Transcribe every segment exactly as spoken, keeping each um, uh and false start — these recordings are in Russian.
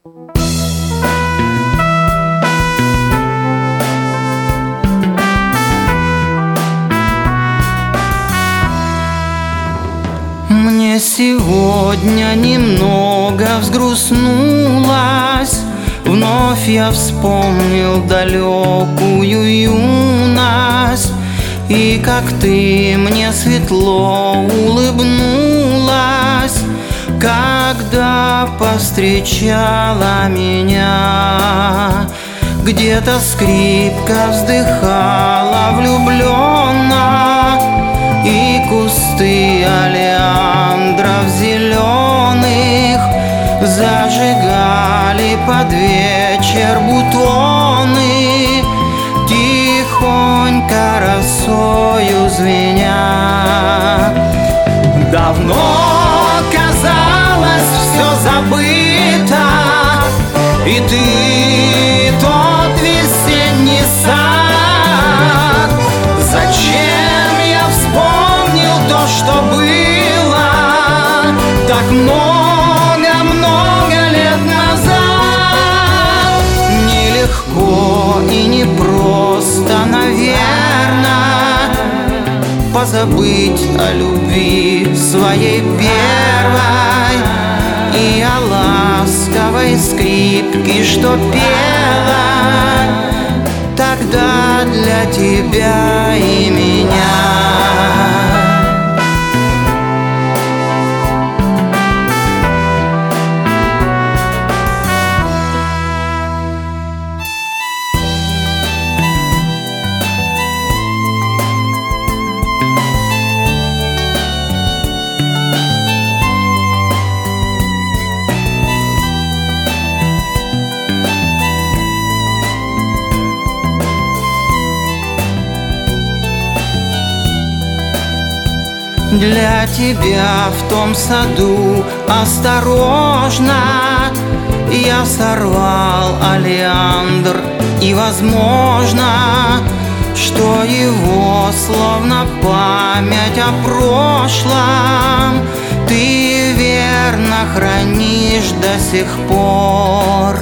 Мне сегодня немного взгрустнулось, вновь я вспомнил далекую юность, и как ты мне светло улыбнулась, когда повстречала меня. Где-то скрипка вздыхала влюбленно, и кусты олеандров зеленых зажигали под вечер бутоны, тихонько росою звеня. Давно казалось все забыто, и ты тот весенний сад. Зачем я вспомнил то, что было так много-много лет назад? Нелегко и непросто, наверное, позабыть о любви своей первой и о ласковой скрипке, что пела тогда для тебя и меня. Для тебя в том саду осторожно я сорвал олеандр, и возможно, что его словно память о прошлом ты верно хранишь до сих пор.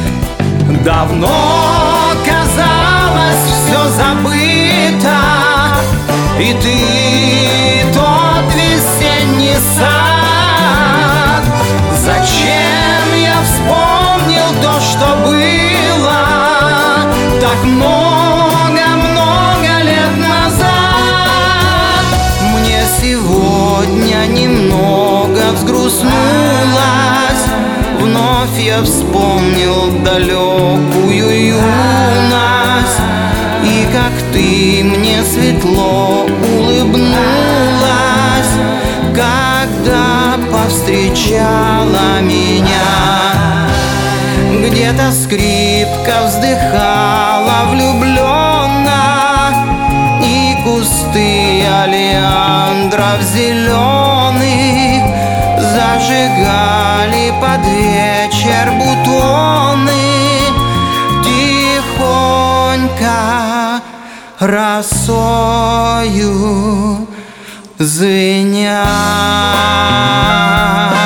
Давно казалось все забыто, и ты тот весенний сад. Зачем я вспомнил то, что было так много-много лет назад? Мне сегодня немного взгрустнулось, вновь я вспомнил далекую юность, и как ты мне светло улыбнулась, когда повстречала меня. Где-то скрипка вздыхала влюбленно, и кусты олеандров зеленых зажигали под вечер бутоны, тихонько росою звеня.